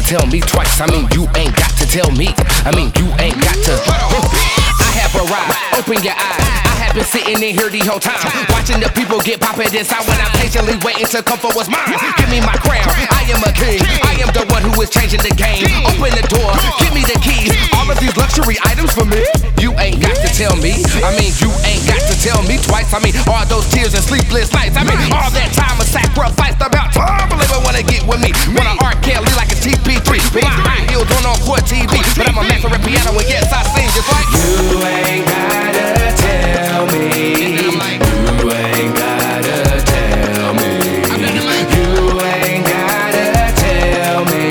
tell me twice. I mean, you ain't got to tell me. I mean, you ain't got to. I have arrived. Open your eyes. I have been sitting in here the whole time, watching the people get poppin' inside when I'm patiently waiting to come for what's mine. Give me my crown. I am a king. I am the one who is changing the game. Open the door. Give me the keys. All of these luxury items for me. You ain't got to tell me. I mean, you ain't got to tell me twice. I mean, all those tears and sleepless nights. I mean, all that time of sacrifice about time. Believe I wanna get with me. Wanna R. Kelly like a TP3. With my high heels on for TV. But I'm a master at piano and yes, I sing just like you ain't gotta tell me. You ain't gotta tell me. You ain't gotta tell me.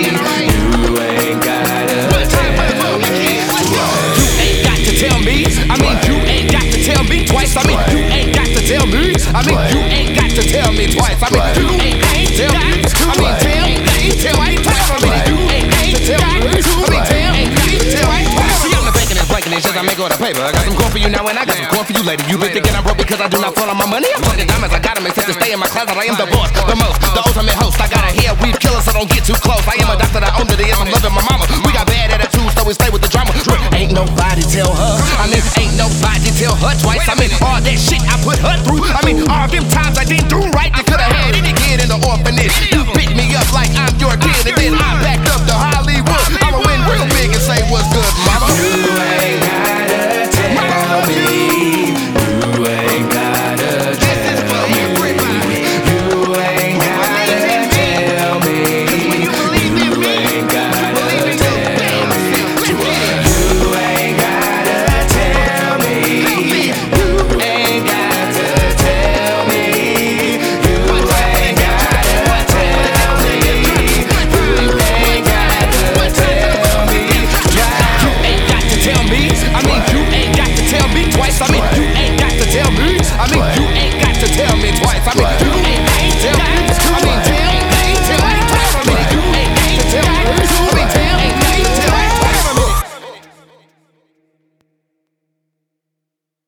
You ain't gotta tell me. You ain't got to tell me. I mean, you ain't got to tell me twice. I mean, you ain't got to tell me. I mean, you ain't got to tell me twice. I mean, you ain't got to tell me. I mean, tell me twice. I mean, you ain't got to tell me. I mean, ain't got to tell me twice. See, I'm the bacon and blanking and shit I make on the paper. I got some corn for you now and I got some corn for you later. You been thinking I'm broke because I do not fall on my money? I'm fucking diamonds, I got them except to stay in my closet. I am the boss, the most, the ultimate host. I got a hair weave killer, so don't get too close. I am a doctor that owned it, yes, I'm loving my mama. We got bad attitudes, so we stay with the drama. Ain't nobody tell her. I mean, ain't nobody tell her twice. I mean, all that shit I put her through. I mean, all them times I didn't do right. You could've had any kid in the orphanage. You picked me up like I'm your kid, and then I backed up to Hollywood. I'ma win real big and say what's good, mama. You ain't gotta tell me. You ain't gotta tell me. You ain't gotta tell me. You ain't gotta tell me. You ain't gotta tell me. You ain't got to tell me. You ain't gotta tell me. You ain't gotta tell me. You ain't got to tell me. I mean, you ain't got to tell me twice. I mean, you ain't got to tell me. I mean, you ain't got to tell me twice. I mean,